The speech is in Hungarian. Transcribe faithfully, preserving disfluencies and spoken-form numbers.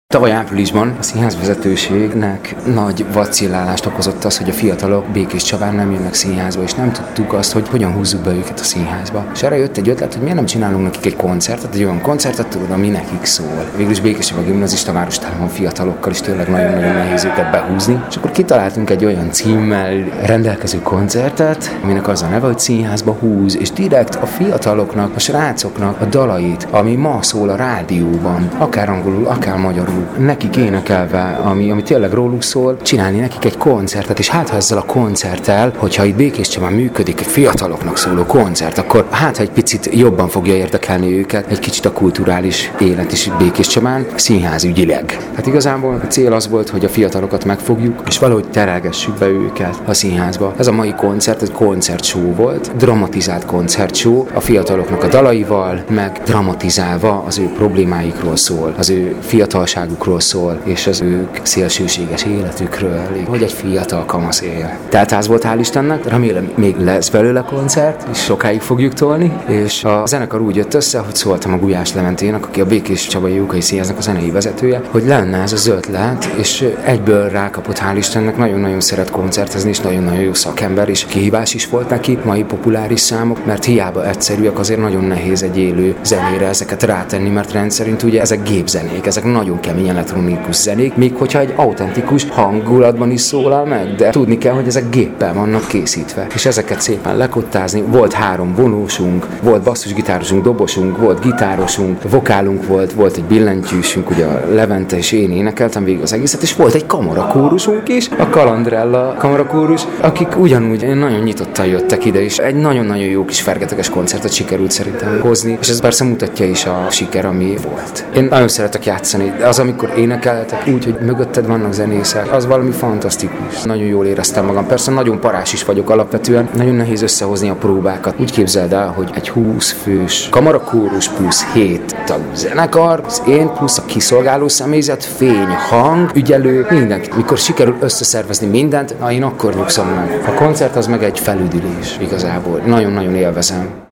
Tavaly áprilisban a színházvezetőségnek nagy vacillálást okozott az, hogy a fiatalok Békés Csabán nem jönnek színházba, és nem tudtuk azt, hogy hogyan húzzuk be őket a színházba. És erre jött egy ötlet, hogy miért nem csinálunk nekik egy koncertet, egy olyan koncertet, tudod, ami nekik szól. Végülis Békés Csaba gimnazista város tele van fiatalokkal, és tényleg nagyon-nagyon nehéz őket behúzni. És akkor kitaláltunk egy olyan címmel rendelkező koncertet, aminek az a neve, hogy Színházba húz, és direkt a fiataloknak, a srácoknak a dalait, ami ma szól a rádióban, akár angolul, akár magyarul, nekik énekelve, ami, ami tényleg róluk szól, csinálni nekik egy koncertet, és hát ha ezzel a koncerttel, hogyha itt Békés Csabán működik egy fiataloknak szóló koncert, akkor hát ha egy picit jobban fogja érdekelni őket, egy kicsit a kulturális élet is itt Békés Csabán, színházügyileg. Hát igazából a cél az volt, hogy a fiatalokat megfogjuk, és valahogy terelgessük be őket a színházba. Ez a mai koncert egy koncertshow volt, dramatizált koncertshow, a fiataloknak a dalaival, meg dramatizálva az ő problémáikról szól, az ő fiatalság szól, és az ők szélsőséges életükről, hogy egy fiatal kamasz él. Tehát az volt, hál' Istennek, remélem még lesz belőle koncert, és sokáig fogjuk tolni, és a zenekar úgy jött össze, hogy szóltam a Gulyás Leventének, aki a Békés Csabai Jókai Színháznak a zenei vezetője, hogy lenne ez az ötlet, és egyből rákapott, hál' Istennek, nagyon-nagyon szeret koncertezni, és nagyon-nagyon jó szakember, és kihívás is volt neki, mai populáris számok, mert hiába egyszerűek, azért nagyon nehéz egy élő zenére ezeket rátenni, mert rendszerint ugye ezek gépzenék, ezek nagyon kemény elektronikus zenék, még hogyha egy autentikus hangulatban is szólal meg, de tudni kell, hogy ezek géppel vannak készítve. És ezeket szépen lekottázni. Volt három vonósunk, volt basszusgitárosunk, dobosunk, volt gitárosunk, vokálunk volt, volt egy billentyűsünk, ugye a Levente és én énekeltem végig az egészet, és volt egy kamarakórusunk is, a Kalandrella kamarakórus, akik ugyanúgy nagyon nyitottan jöttek ide, és egy nagyon-nagyon jó kis fergeteges koncertet sikerült szerintem hozni, és ez persze mutatja is a siker, ami volt. Én nagyon szeretek játszani, de az, amikor énekeltek úgy, hogy mögötted vannak zenészek, az valami fantasztikus. Nagyon jól éreztem magam. Persze nagyon parás is vagyok alapvetően, nagyon nehéz összehozni a próbákat. Úgy képzeld el, hogy egy húsz fős kamarakórus plusz hét tagú zenekar, az én plusz a kiszolgáló személyzet, fény, hang, ügyelő, mindenki. Mikor sikerül összeszervezni mindent, na én akkor nyugszom meg. A koncert az meg egy felüdülés igazából. Nagyon-nagyon élvezem.